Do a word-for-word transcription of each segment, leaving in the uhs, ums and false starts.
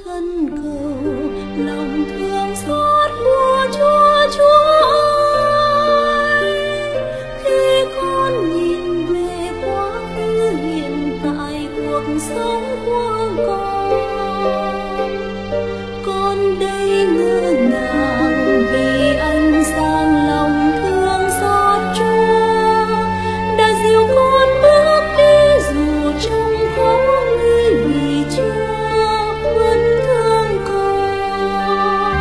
khẩn cầu lòng thương xót của Chúa Chúa ơi. Khi con nhìn về quá khứ hiện tại cuộc sống của con, con đây ngỡ ngàng vì anh sang lòng thương xót Chúa đã dìu con bước đi dù trong khó nguy vì Chúa vẫn thương con.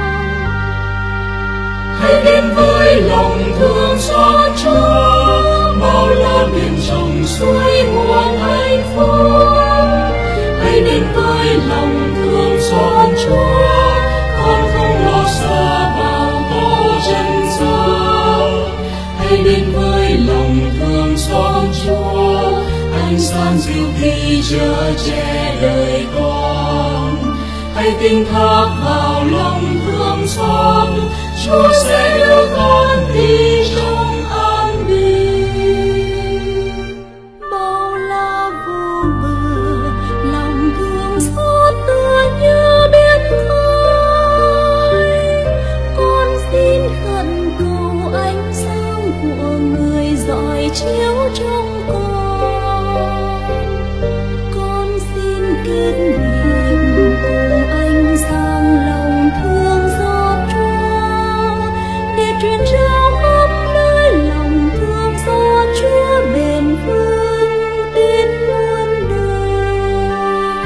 Hãy đến với lòng thương xót Chúa, bao la biển rộng suối nguồn hạnh phúc. Hãy đến với lòng thương xót Chúa, con không lo xa vào tổ chân gian. Hãy đến với lòng thương xót Chúa, ánh sáng dịu khi chở che đời con. Hãy tin thác vào lòng thương xót, Chúa sẽ đưa con đi trong an bình. Bao la vô bờ, lòng thương xót tựa như biển khơi. Con xin khẩn cầu ánh sáng của người rọi chiếu trong con. Con xin kết niệm cùng anh sang lòng thương xót Chúa, để truyền trao khắp nơi lòng thương xót Chúa bền vững đến muôn đời.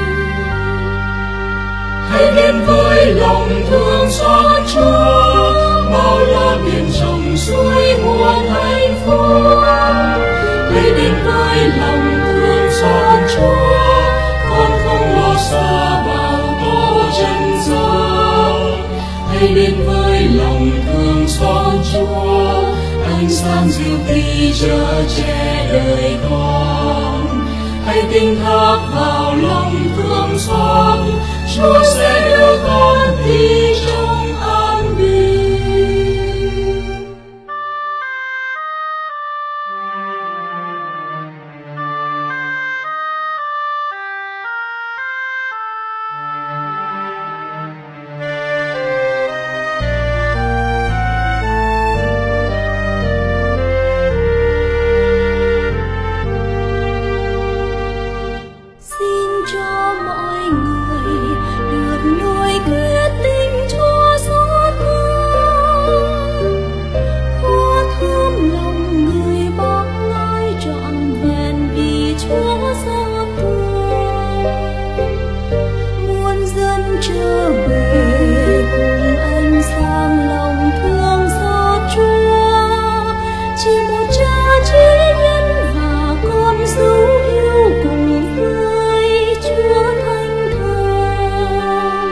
Hãy đến với lòng thương xót Chúa, bao la biển rộng suối nguồn hạnh phúc. Hãy đến với lòng thương xót Chúa, con không lo xa vào tổ chân gian. Hãy đến với lòng thương xót Chúa, ánh sáng dịu khi chở che đời con. Hãy tin thác vào lòng thương xót, Chúa sẽ đưa con đi trong an bình. Xin cho mọi người được nuôi quyết tình Chúa xót thương, hoa thơm lòng người bác ái trọn vẹn vì Chúa xót thương. Muôn dân trở về cùng anh sang lòng thương xót Chúa, chỉ một Cha chí nhân và con dấu yêu cùng với Chúa Thánh Thần.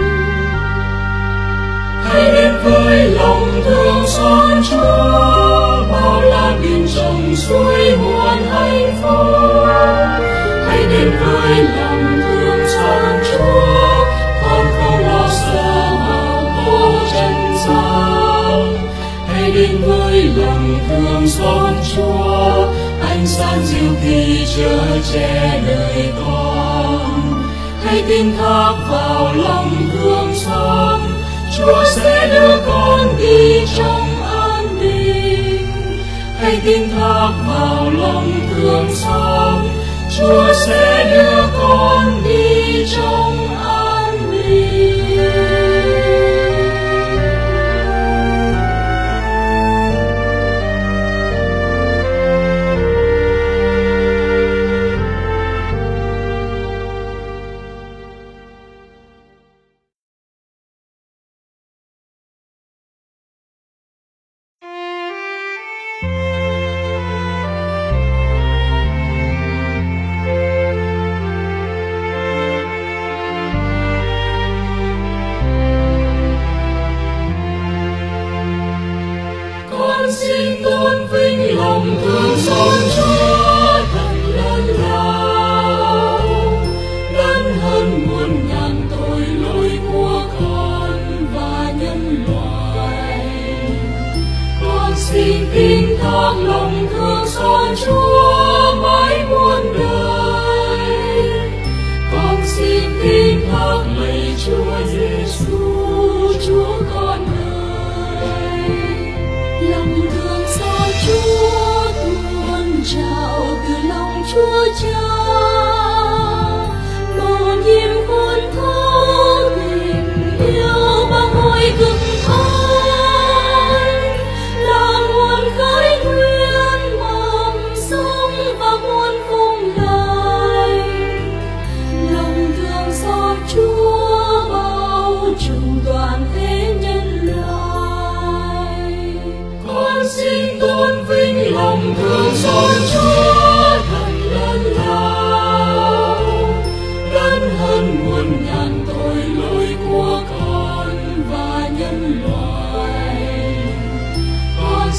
Hãy đến với lòng thương xót Chúa, bao la biển rộng suối nguồn hạnh phúc. Hãy đến với lòng thương xót Chúa, con không lo xa vào tổ chân gian. Hãy đến với lòng thương xót Chúa, ánh sáng dịu khi chở che đời con. Hãy tin thác vào lòng thương xót, Chúa sẽ đưa con đi trong an bình. Hãy tin thác vào lòng thương xót, Chúa sẽ đưa con đi trong an bình. Con xin tôn vinh lòng thương xót Chúa thật lớn lao, lớn hơn muôn ngàn tội lỗi của con và nhân loại. Con xin tin thác lòng thương xót Chúa mãi muôn đời. Con xin tin thác lạy Chúa.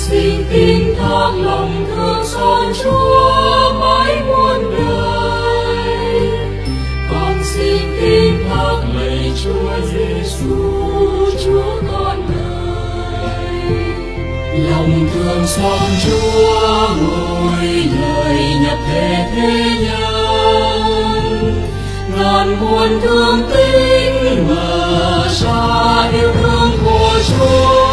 xin tin thác lòng thương xót Chúa mãi muôn đời. Con xin tin thác lạy Chúa Giêsu, Chúa con ơi. Lòng thương xót Chúa ngôi đời nhập thể thế nhân, ngàn muôn thương tình mở ra yêu thương của Chúa.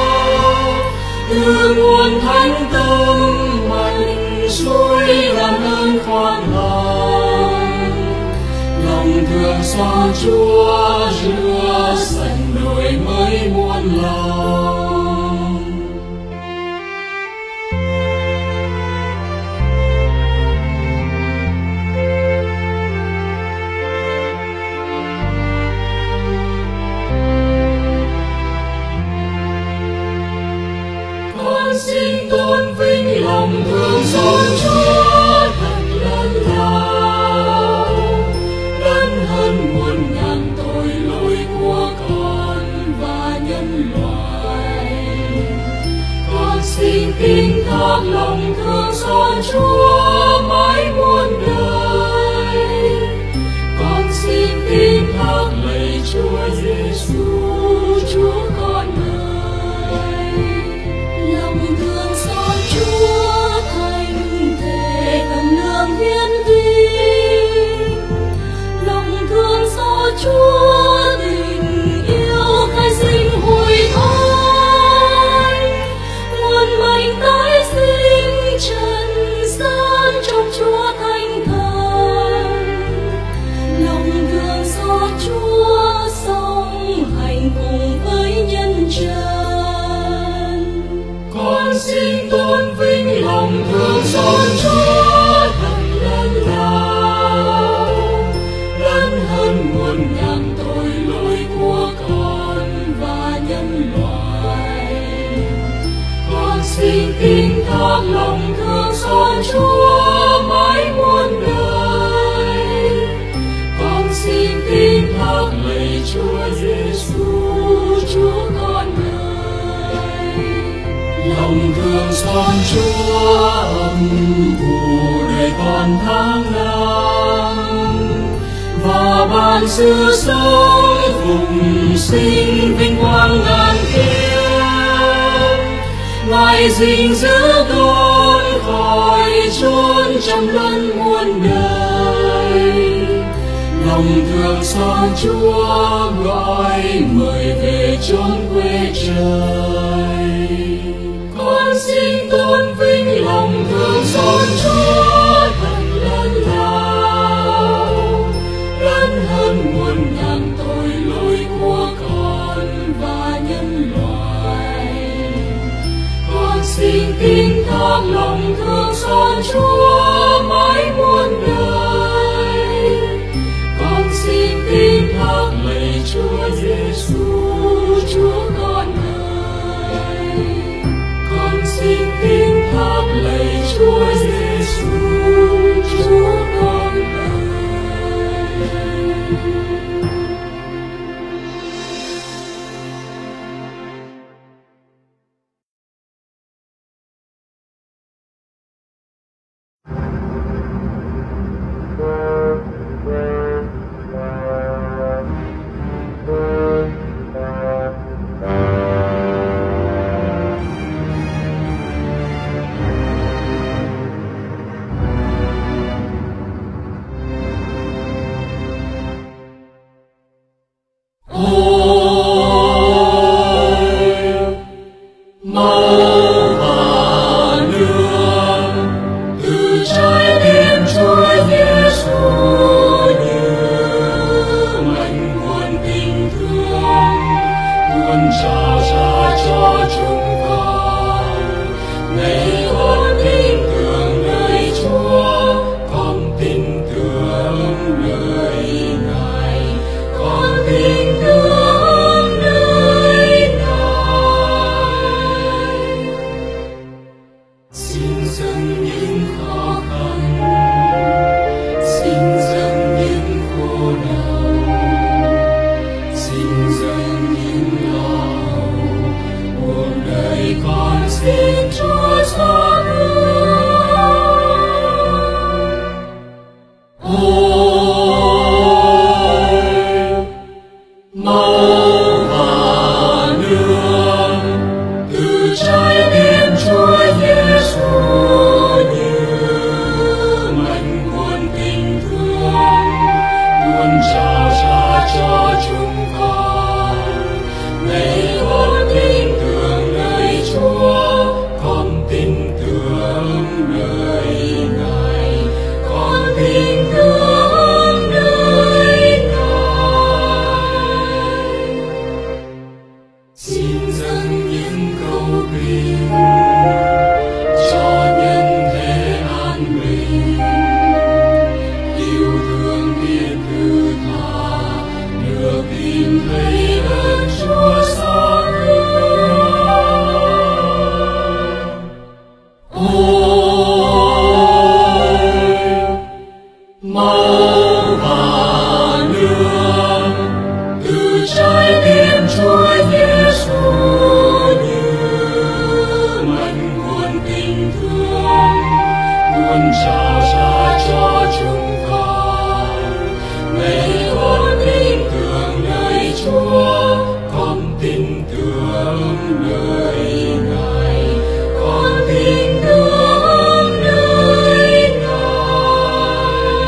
Từ nguồn thánh tâm mạnh suối làm ơn khoan lòng, lòng thương xót Chúa rửa sạch đổi mới muôn lòng. Xin tôn vinh lòng thương xót Chúa thật lớn lao, lớn hơn muôn ngàn tội lỗi của con và nhân loại. Con xin tin thác lòng thương xót Chúa mãi muôn đời. Con xin tin thác lạy Chúa Giêsu, Chúa con ơi. Lòng thương xót Chúa thành thể thần lương hiến vinh, lòng thương xót Chúa tình yêu khai sinh hồi thoái, nguồn mạnh tái sinh trần gian trong Chúa thánh thần. Lòng thương xót Chúa sống hành cùng với nhân trần. Con xin tôn vinh lòng thương xót Chúa thật lớn lao, lớn hơn muôn ngàn tội lỗi của con và nhân loại. Con xin tin thác lòng thương xót Chúa mãi muôn đời. Con xin tin thác lạy Chúa Giêsu, Chúa con ơi. Lòng thương xót Chúa âm phủ đời con tháng năm, và ban sự sống phụng sinh vinh quang ngàn kiếp. Ngài gìn giữ con khỏi chốn trầm luân muôn đời. Lòng thương xót Chúa gọi mời về chốn quê trời. Con xin tôn vinh lòng thương xót Chúa thật lớn lao, lớn hơn muôn ngàn tội lỗi của con và nhân loại. Con xin tin thác lòng thương xót Chúa mãi muôn đời. Con xin tin thác lạy Chúa Giêsu, Chúa con ơi. Con xin tin thác lạy Chúa Giêsu, Chúa con ơi. Xin dâng những lo buồn dâng những câu kinh cho nhân thế an bình, yêu thương biết thứ tha được tìm thấy ơn Chúa xa thương. Ôi máu và nước từ trái tim Chúa Giêsu như mạch nguồn tình thương luôn trao ra cho chúng con. Ngày con tin tưởng nơi Chúa, con tin tưởng nơi Ngài, con tin tưởng nơi Ngài.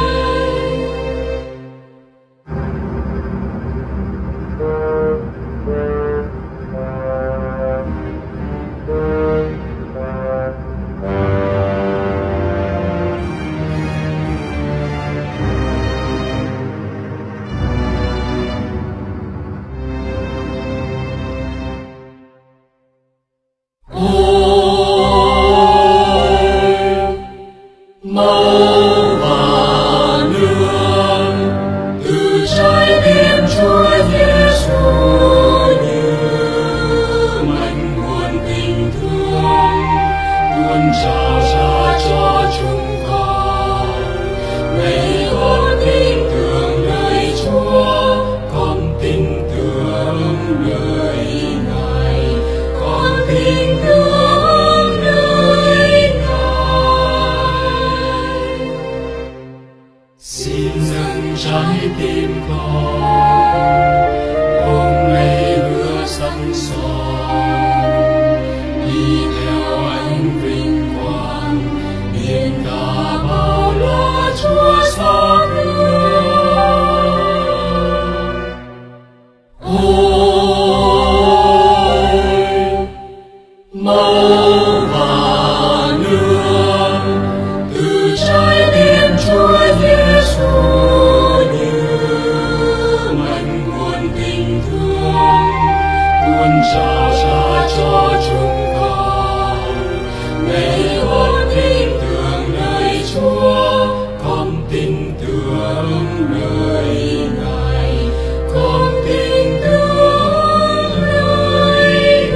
Máu và nước từ trái tim Chúa Giêsu như mạch nguồn tình thương luôn trao ra cho chúng con. Ngày con tin tưởng nơi Chúa, con tin tưởng nơi Ngài, con tin tưởng nơi Ngài. Xin dâng trái tim con hôm nay lửa sẵn son, đi theo ánh vinh quang biển cả bao la Chúa xa thương. Ôi máu và nước từ trái tim Chúa Giêsu như mạch nguồn tình thương luôn trao ra cho chúng con. Ngày con tin tưởng nơi Chúa, con tin tưởng nơi Ngài, con tin tưởng nơi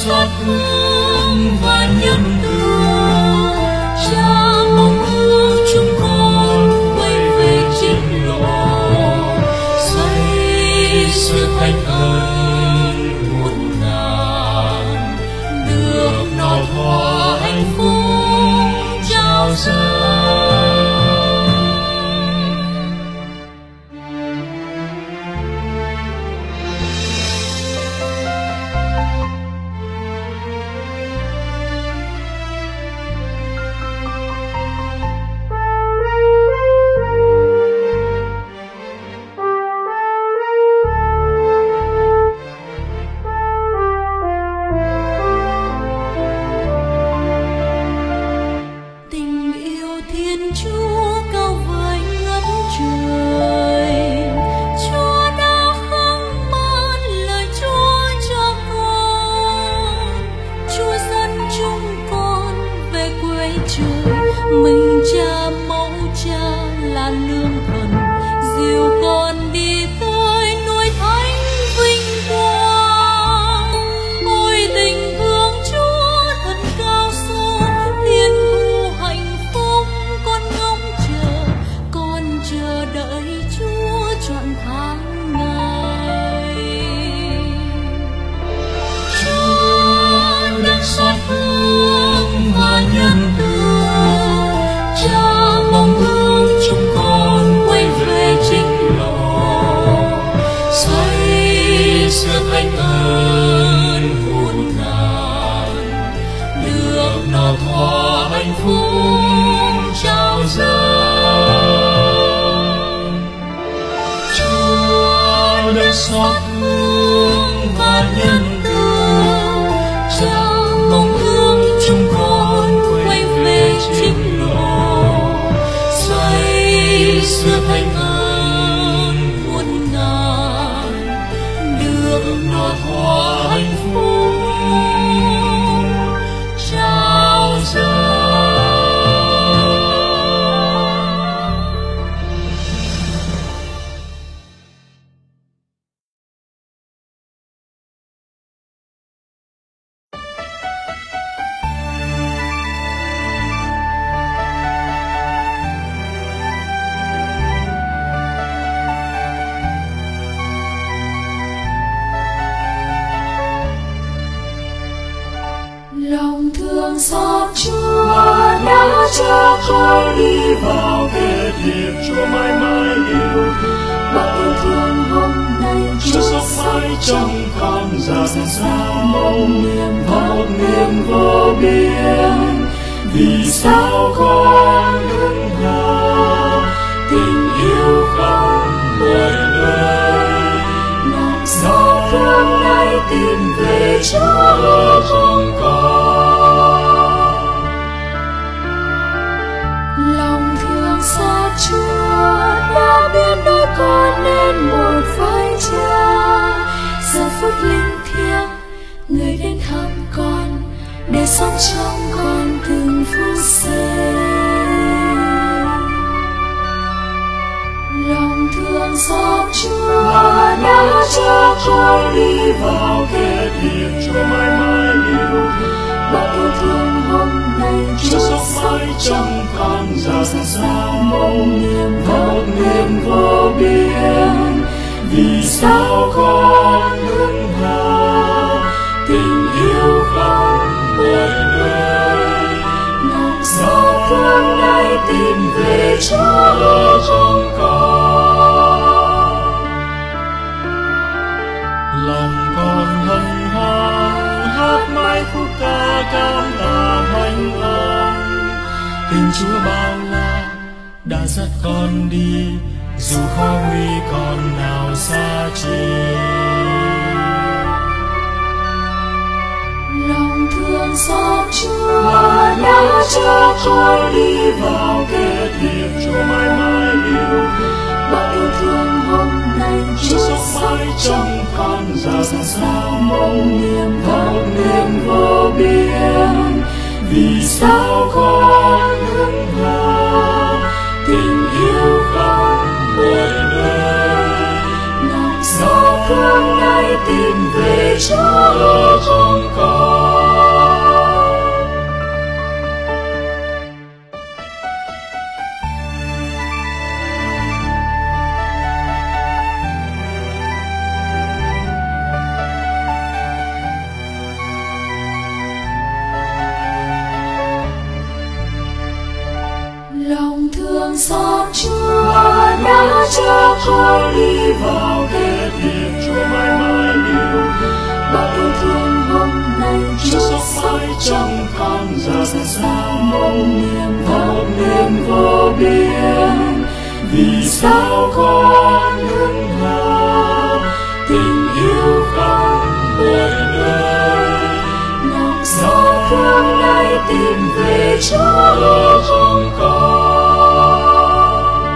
xót thương và nhân từ. Cha mong ước chúng con quay về chính lộ, xây sự thánh ơn muôn ngàn, được no thỏa hạnh phúc trao dâng. Mình cha mẫu cha là lương thần, dìu con đi tới núi thánh vinh quang. Ôi tình thương Chúa thật cao xa, thiên thu hạnh phúc con ngóng chờ, con chờ đợi Chúa trọn tháng ngày. Chúa đã xót thương và nhân từ. Cha mong ước chúng con quay về chính lộ, xây xưa thánh ơn muôn ngàn, được no thỏa hạnh phúc trao dâng. Chúa đã xót thương và nhân từ. Cha mong ước chúng con quay về chính lộ, xưa thánh ơn muôn ngàn, được no thỏa hạnh phúc trao dâng. Lòng thương xót Chúa đã cho con đi vào kết hiệp, Chúa mãi mãi yêu thương. và yêu thương hôm nay Chúa sống mãi trong con dạt dào mong niềm và một niềm vô biên. Vì sao con đứng thờ tình yêu không đổi đời, lòng sao thương nay tìm về Chúa trong con. lòng thương xót Chúa đã biến đôi con nên một vai cha. Giờ phút linh thiêng người đến thăm con để sống trong con từng phút giây. Lòng thương xót Chúa đã cho con đi vào kết hiệp, Chúa mãi mãi yêu thương. và yêu thương hôm nay Chúa sống mãi trong con dạt dào mong niềm và một niềm vô biên. Vì sao con đứng thờ tình yêu không đổi đời, lòng sao thương nay tìm về Chúa trong con. Lòng con hân hoan hát mãi khúc ca cảm tạ thánh ân. Tình Chúa bao la đã dắt con đi, dù khó nguy còn nào xa chi. lòng thương xót Chúa đã cho con đi vào kết hiệp, Chúa mãi mãi yêu thương. và yêu thương hôm nay Chúa sống mãi trong con dạt dào mong niềm và một niềm vô biên. Vì sao con đứng thờ tình yêu không đổi đời, lòng sao thương nay tìm về Chúa trong con. thương xót Chúa đã cho con đi vào thế thiện Chúa mãi mãi yêu thương. Bao yêu thương hôm nay Chúa sóc mãi trong con giờ xa xa mong niềm vọng niềm vô biên. Vì sao con hững hờ tình yêu không đổi đời, lòng xót thương nay tìm về Chúa không còn.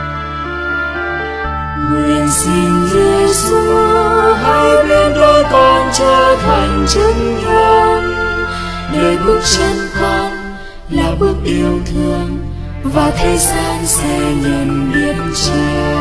Nguyện xin Giêsu hãy biến đôi con trở thành chứng nhân, để bước chân con là bước yêu thương và thế gian sẽ nhận biết Cha.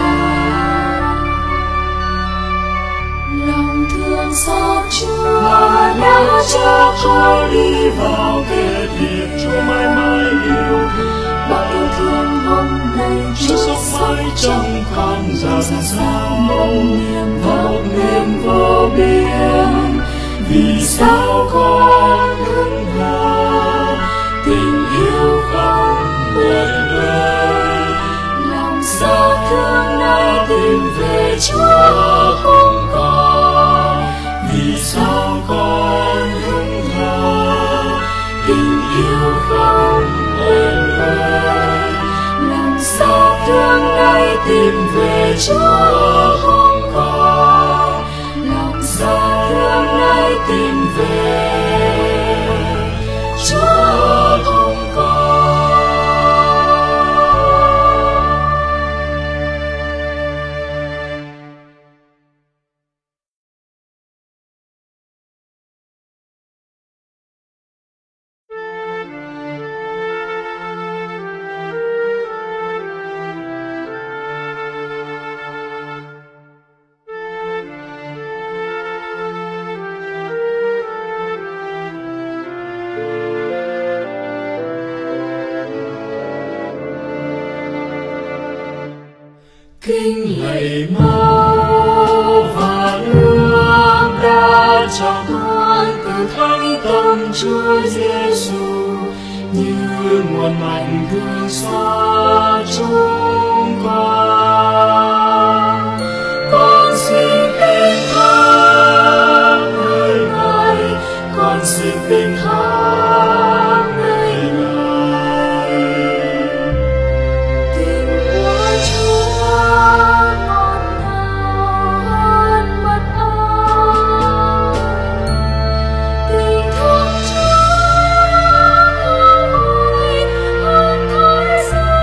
Lòng thương xót Chúa đã cho con đi vào thế thiện Chúa mãi mãi yêu thương. Bao yêu thương hôm nay Chúa sóc mãi trong con giờ xa xa mong niềm vọng niềm vô biên. Vì sao con hững hờ tình yêu không đổi đời, lòng xót thương nay tìm về Chúa không còn. Vì sao con hững hờ tình yêu không đổi đời, lòng xót thương nay tìm về Chúa không còn. Lòng xót thương nay tìm về Chúa không còn. Kính lạy máu và nước đã trao con từ thánh tâm Chúa Giêsu, như nguồn mạnh thương xót chúng con. Con xin kính thác nơi Ngài, con xin kính thác nơi Ngài. Tình của Chúa ngọt ngào hơn mật ong, tình thương Chúa vui hơn thời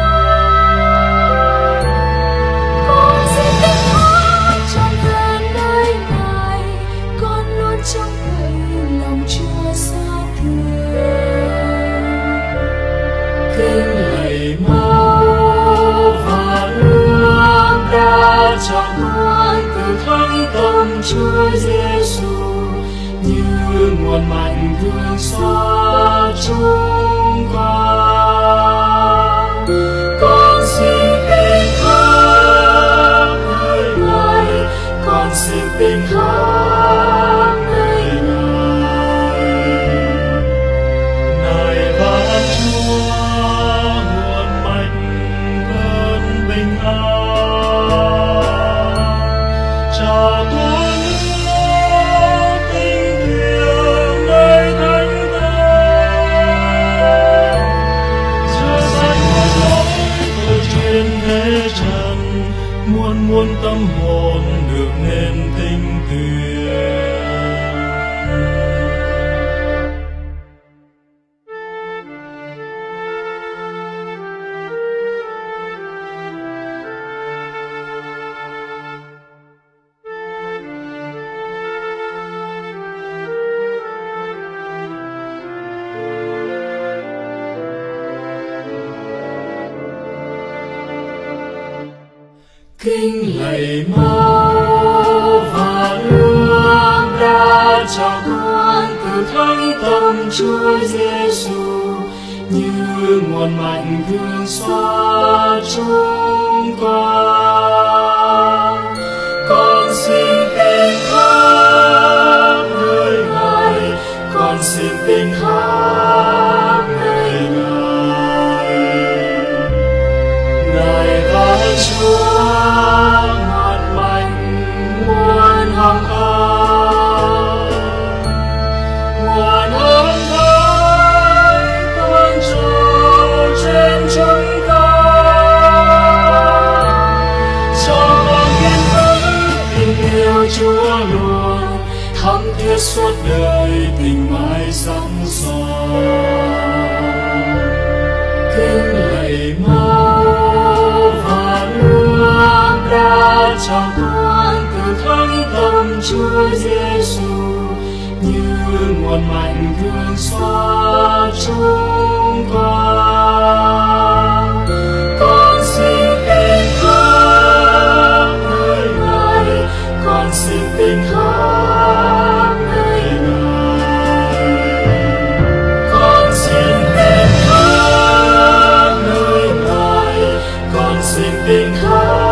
gian. Con xin kính thác trọn vẹn nơi Ngài, con luôn trông cậy lòng Chúa xót thương. Kính lạy máu và nước đã trao con từ thánh tâm Chúa Giêsu, như nguồn mạnh thương xót chúng con. Con xin kính thác nơi Ngài, con xin kính thác nơi Ngài. Ngài và Chúa nguồn mạnh cơn bình an, trao tuôn nước tình thương nơi thánh tâm, rửa sạch mọi lỗi tội trên thế trần, muôn muôn tâm hồn được nên tinh tuyền. Kính lạy máu và nước đã trao con từ thánh tâm Chúa Giêsu, như nguồn mạnh thương xót chúng con. Con xin kính thác nơi Ngài, con xin kính thác nơi Ngài. thắm thiết suốt đời tình mãi sóng son. Kính lạy máu và nước đã trao tuôn từ thánh tâm Chúa Giêsu, như nguồn mạnh thương xóa chúng con. Con xin tin thác nơi Ngài, con xin tin thác nơi Ngài. Con xin tin thác nơi Ngài, con xin tin thác.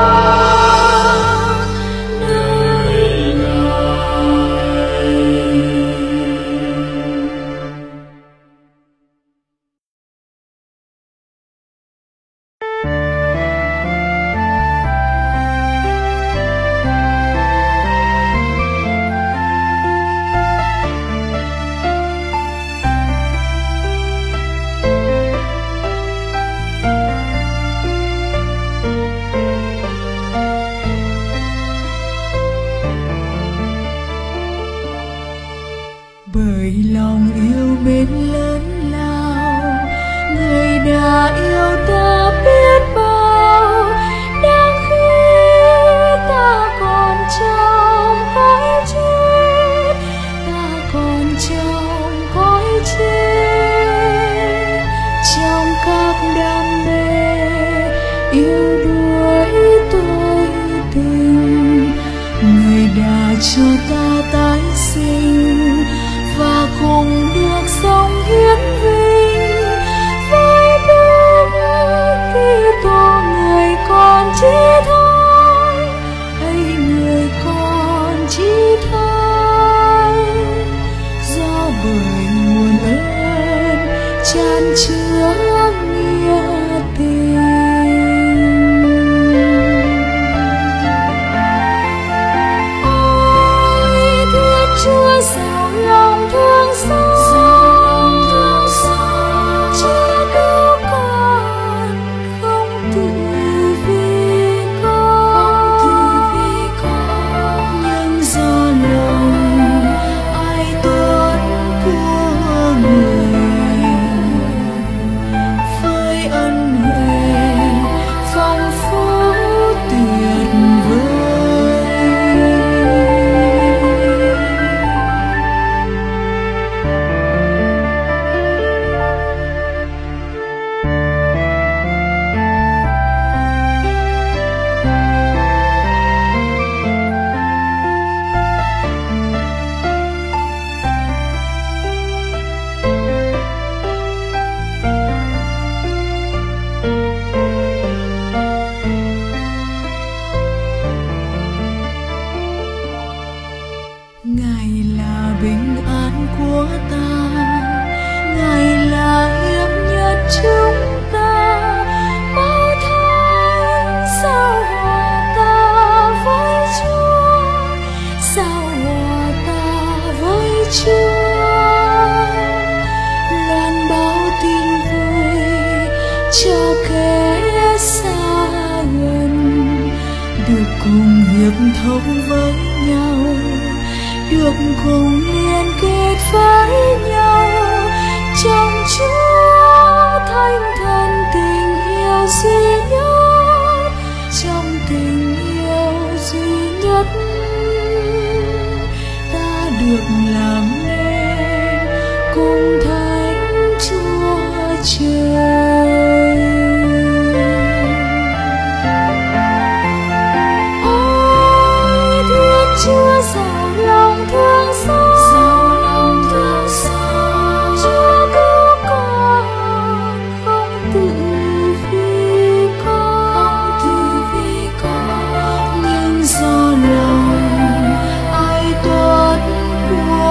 Bởi lòng yêu mến lớn lao, người đã yêu ta biết bao. Đang khi ta còn trong cõi chết, ta còn trong cõi chết, trong các đam mê yêu đuổi tôi tình, người đã cho ta tái sinh và cùng được sống hiến vinh với Đức Kitô người con chí thánh, ấy người con chí thánh, do bởi nguồn ơn chan chứa nghĩa tình. Ôi Thiên Chúa giàu lòng thương xót, Chúa cứu con không tự vì con, nhưng do lòng ai tuân của người, với ân huệ phong phú tuyệt vời. Ngài là bình an của ta, Ngài là hiệp nhất chúng ta. Bao thánh sao hòa ta với Chúa, sao hòa ta với Chúa. Loan báo tin vui cho kẻ xa gần, được cùng hiệp thông với nhau, được cùng liên kết với nhau trong Chúa Thánh Thần tình yêu duy nhất, trong tình yêu duy nhất ta được làm nên cùng Thánh Chúa Trời. Ôi Thiên Chúa giàu lòng thương xót, Chúa cứu con không tự vì con, nhưng do lòng ai tuân của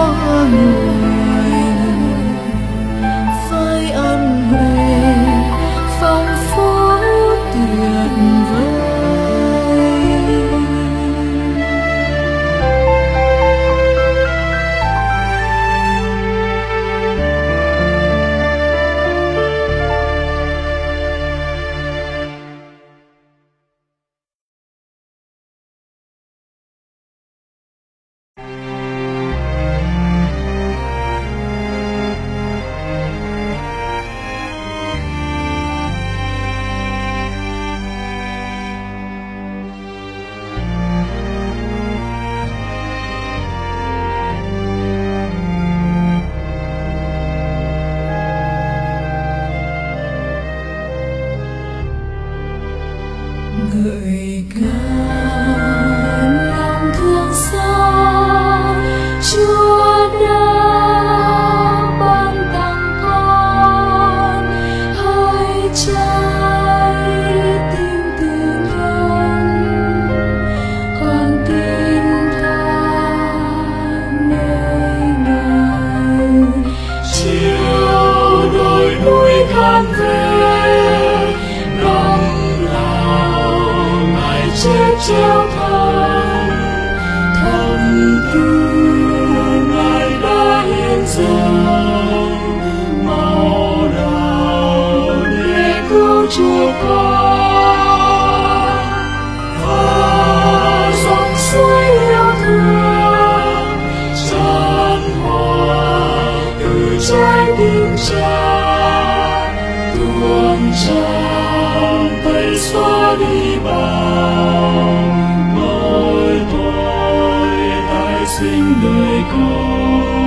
xóa đi bao mỏi tội tái sinh đời con.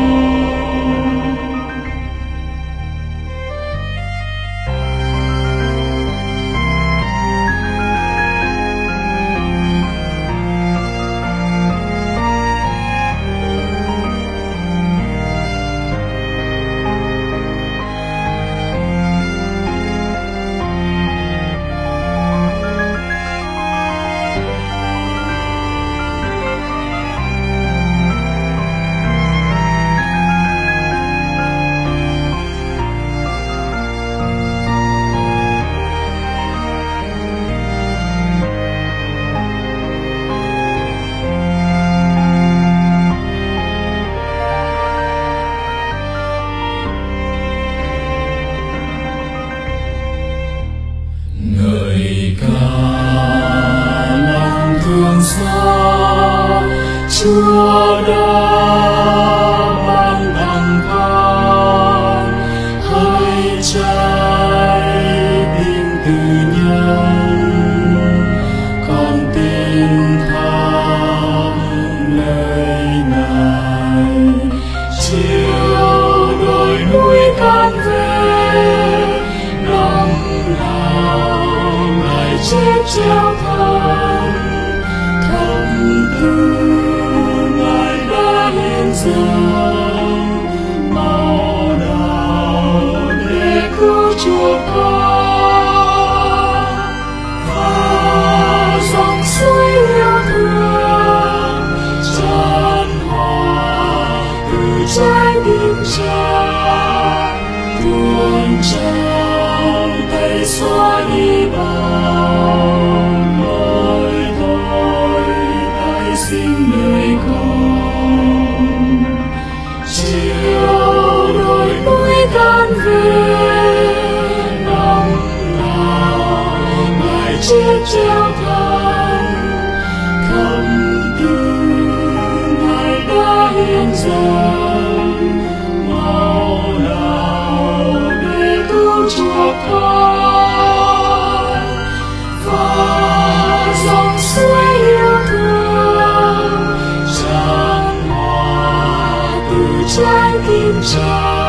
Chúa đã ban tặng con hơi trái tim từ nhân, con tin thăm lời Ngài chiều đồi núi can về năm nào Ngài chết treo thân thầm tư màu đào để cứu chuộc con và dòng suối yêu thương tràn hòa từ trái tim Cha tuôn tràn tay xóa đi bao mỏi tội tái sinh đời con. Chiều đồi núi can về năm nào Ngài chết treo thân thầm tư Ngài đã hiến dâng màu đào để cứu chuộc con và dòng suối yêu thương tràn hòa từ trái tim Cha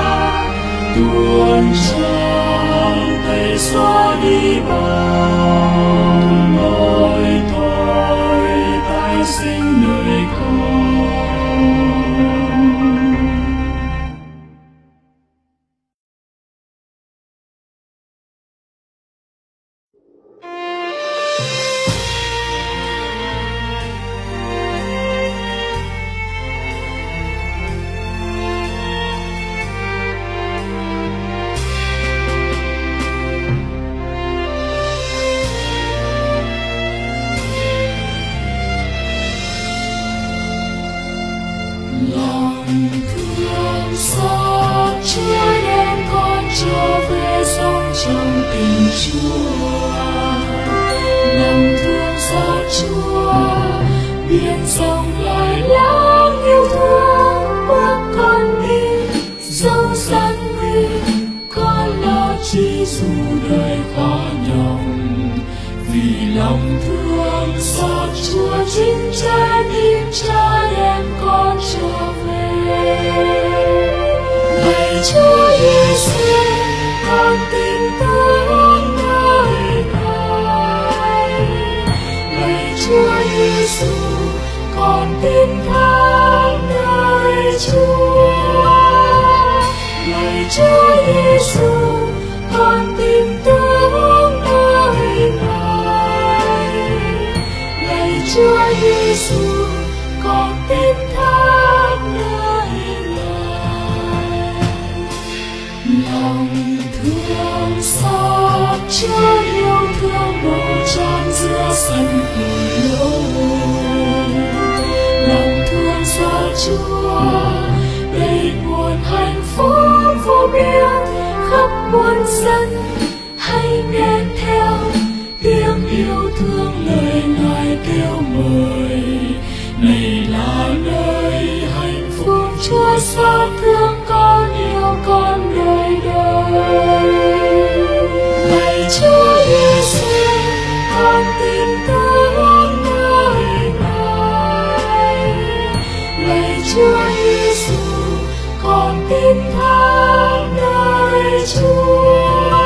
tuôn tràn tay xóa đi bao mỏi tội tái sinh đời con. Lòng thương xót Chúa đem con trở về sống trong tình Chúa. Lòng thương xót Chúa biển rộng lại lãng yêu thương bước con đi dẫu gian nguy con lo chi dù đời khó nhọc. Vì lòng thương xót Chúa chính trái tim Cha đem con trở về. Lạy Chúa Giêsu, con tin tưởng nơi Ngài. Lạy Chúa Giêsu, con tin thác nơi Chúa. Lạy Chúa Giêsu, con tin tưởng nơi Ngài. Lạy Chúa Giêsu, con tin thác nơi Ngài. Lòng thương xót Chúa yêu thương đổ tràn giữa sân hồi lâu. Lòng thương xót Chúa đầy nguồn hạnh phúc vô biên khắp muôn dân. Hãy nghe theo tiếng yêu thương lời Ngài kêu mời. Này là nơi hạnh phúc Chúa xót thương con yêu con đời đời. Lạy Chúa Giêsu, lạy Chúa Giêsu, con tin thác nơi Chúa.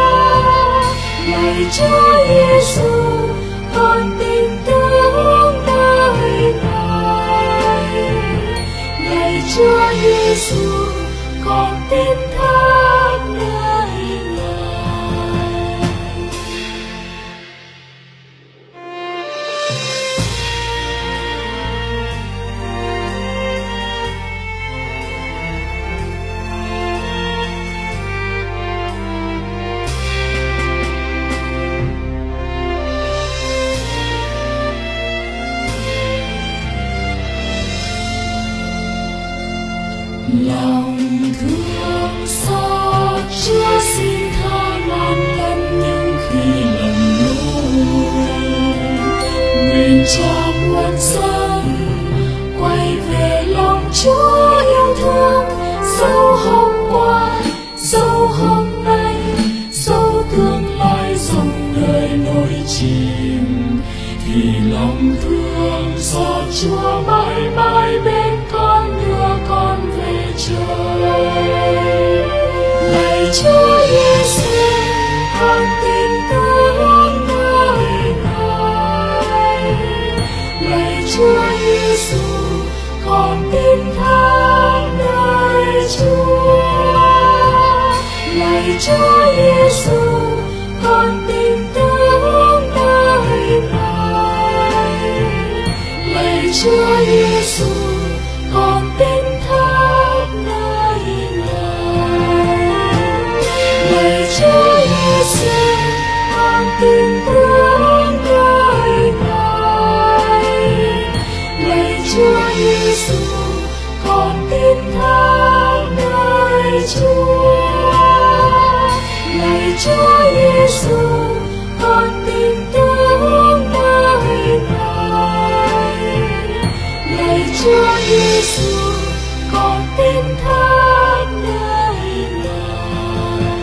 Lạy Chúa Giêsu, con tin tưởng nơi Ngài. Lạy Chúa Giêsu, con tin thác nơi Ngài. Lòng thương xót Chúa xin tha ngàn lần những khi lầm lỗi. Nguyện cho muôn dân quay về lòng Chúa yêu thương, dẫu hôm qua, dẫu hôm nay, dẫu tương lai dòng đời nổi chìm, thì lòng thương xót Chúa mãi mãi bên con, đưa con về trời. Lạy Chúa Giêsu, con tin tưởng nơi Ngài. Lạy Chúa Giêsu, con tin thác nơi Chúa. Lạy Chúa Giêsu, con tin tưởng nơi Ngài. Lạy Chúa Giêsu, con tin thác nơi Ngài. Lạy Chúa Giêsu, con tin tưởng nơi Ngài. Lạy Chúa Giêsu, con tin thác nơi Chúa. Lạy Chúa Giêsu, con tin tưởng nơi Ngài. Lạy Chúa Giêsu, con tin thác nơi Ngài.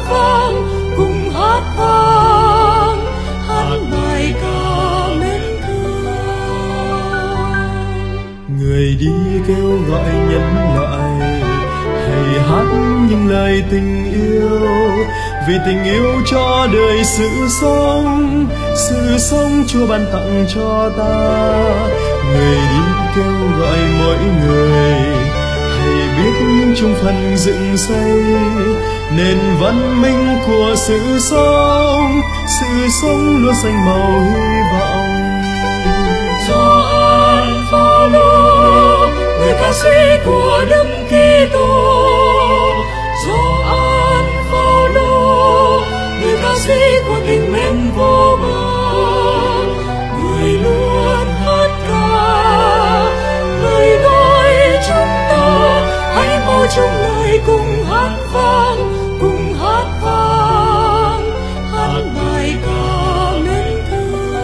vang, cùng hát vang, hát bài ca mến thương. Người đi kêu gọi nhân loại, hãy hát những lời tình yêu, vì tình yêu cho đời sự sống, sự sống Chúa ban tặng cho ta. Người đi kêu gọi mỗi người, hãy biết chung phần dựng xây nền văn minh của sự sống, sự sống luôn xanh màu hy vọng. Gioan Phaolô, người ca sĩ của Đức Kitô. Gioan Phaolô, người ca sĩ của tình mến vô bờ. Người luôn hát ca, người gọi chúng ta, hãy mau chung lời cùng hát vang, cùng hát vang, hát bài ca mến thương.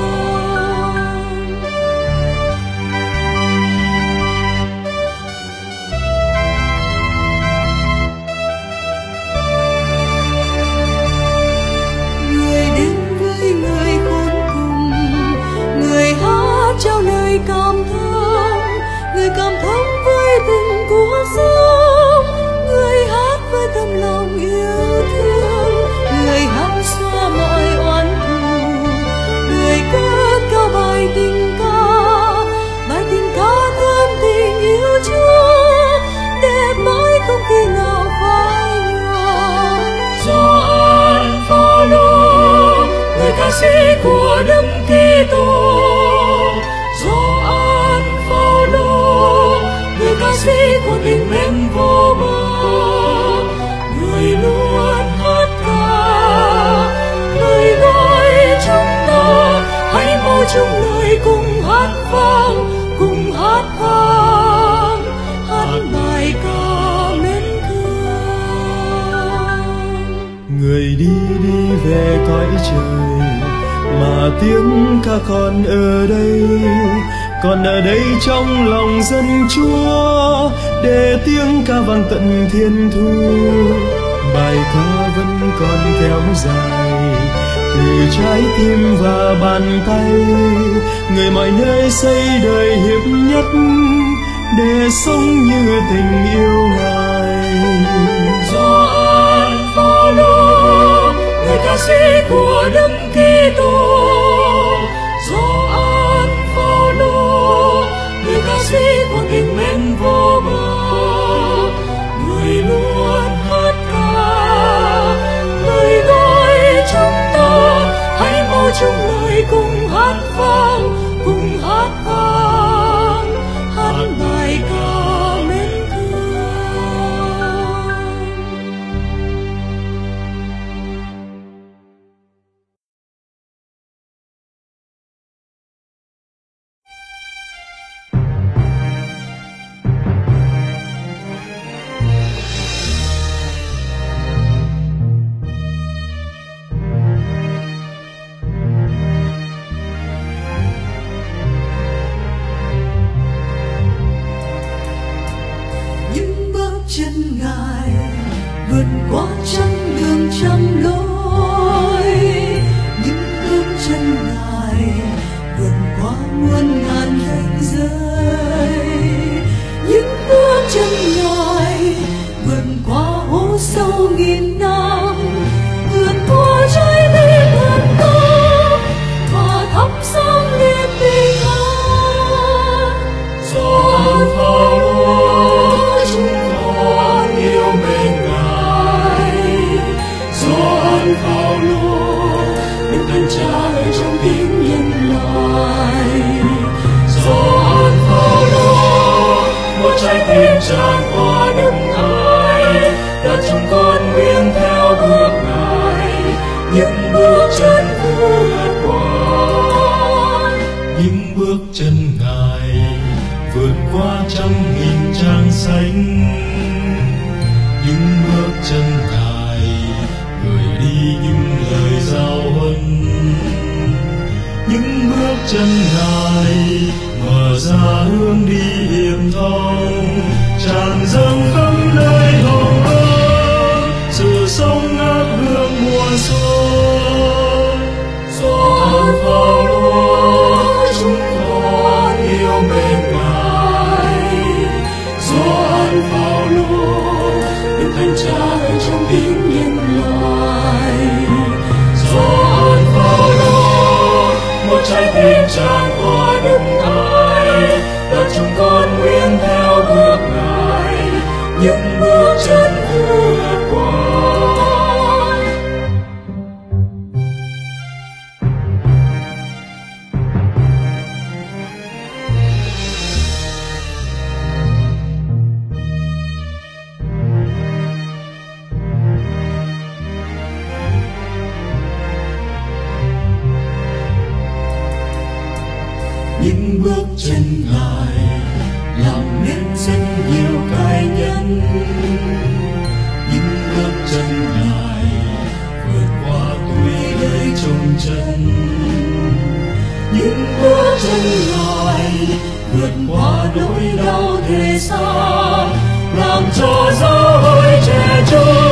Người đến với người khốn cùng, người hát trao lời cảm thông, người cảm thông với tình cuộc sống, người hát với tâm lòng yêu thương, người hát xóa mọi oán thù, người cất cao bài tình ca, bài tình ca thơm tình yêu Chúa, đẹp mãi không khi nào phai nhòa. Gioan Phaolô, người ca sĩ của Đức Kitô. Gioan Phaolô, người ca sĩ của tình mến vô bờ. Người luôn hát ca, người gọi chúng ta, hãy mau chung lời cùng hát vang, cùng hát vang, hát bài ca mến thương. Người đi đi về cõi trời, mà tiếng ca còn ở đây, còn ở đây trong lòng dân Chúa, để tiếng ca vang tận thiên thu. Bài ca vẫn còn kéo dài từ trái tim và bàn tay, người mọi nơi xây đời hiệp nhất để sống như tình yêu Ngài. Gioan Phaolô, người ca sĩ của Đức Kitô. Gioan Phaolô, người ca sĩ của tình mến vô bờ. Người luôn hát ca, người gọi chúng ta, hãy mau chung lời cùng hát vang, cùng hát vang, hát bài ca mến thương. Chân Ngài vượt qua trăm đường trăm lối, những bước chân Ngài vượt qua muôn ngàn ranh giới, những bước chân Ngài vượt qua hố sâu nghìn năm, vượt qua trái tim hận thù và thắp sáng niềm bình an. Gioan Phaolô, yêu mến Ngài. Gioan Phaolô, Đức Thánh Cha ở trong tiếng nhân loại. Gioan Phaolô, một trái tim tràn qua Đức Ngài, đã chúng con nguyện theo bước Ngài, những bước chân vượt qua, những bước chân Ngài vượt qua trăm nghìn trang xanh, những bước chân Ngài gửi đi những lời giao huấn, những bước chân Ngài mở ra hướng đi hiểm thông, tràn dâng khắp nơi hồng ân, sự sống Ngài xuôi. Doan Phaolô chúng con yêu mến Ngài. Doan Phaolô Đức Thánh Cha ở trong tiếng nhân loại. Doan Phaolô một trái tim tràn qua đức Ngài, và chúng con nguyện theo bước Ngài những bước chân vượt qua. Những bước chân Ngài làm nên rất nhiều cái nhân. Những bước chân Ngài vượt qua tuổi đời trồng chân. Những bước chân Ngài vượt qua nỗi đau thế xa, làm cho giáo hội trẻ trung